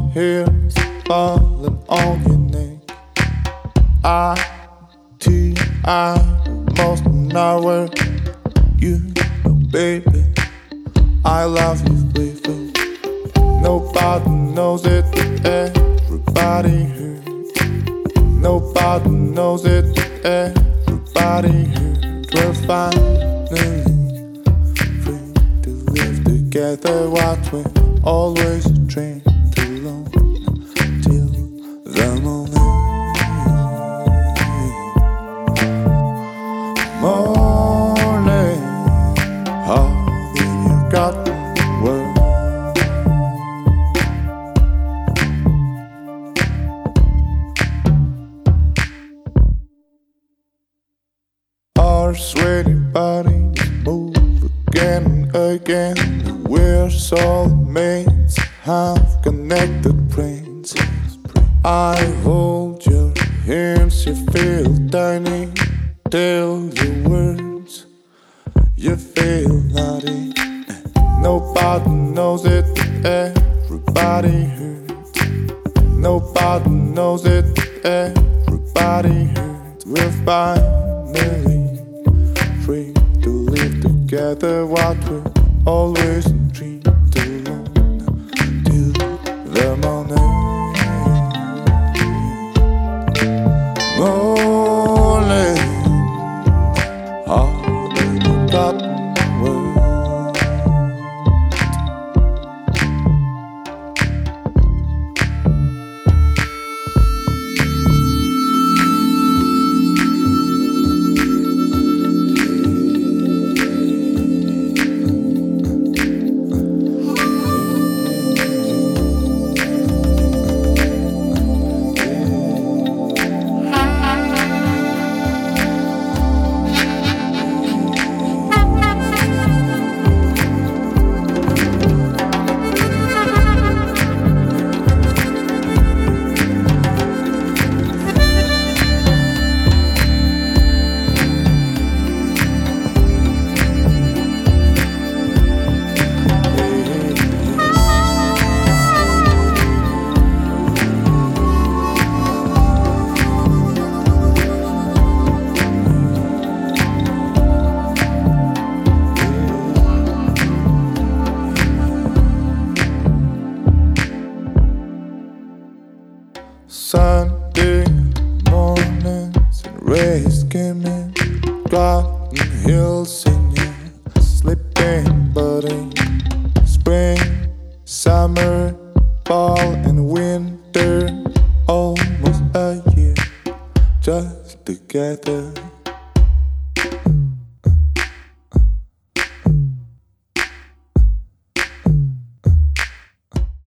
hairs falling on your neck. I almost an hour. You know, baby, I love you, baby. Nobody knows it, everybody hurts. Nobody knows it, everybody hurts. We're finally free to live together, what we're always trained to learn till the morning. Morning, how did you got the word? Our sweaty bodies move again and again. We're soulmates, have connected brains. I hold your hands, you feel tiny. Tell your words, you feel naughty. Nobody knows it, everybody hurts. Nobody knows it, everybody hurts. We're finally free to live together, what we're always dreamed to learn till the morning. Morning, how did you got the word? Sunday mornings and rays skimming, Garden Hills in your sleeping body. Spring, summer, fall and winter, almost a year just together.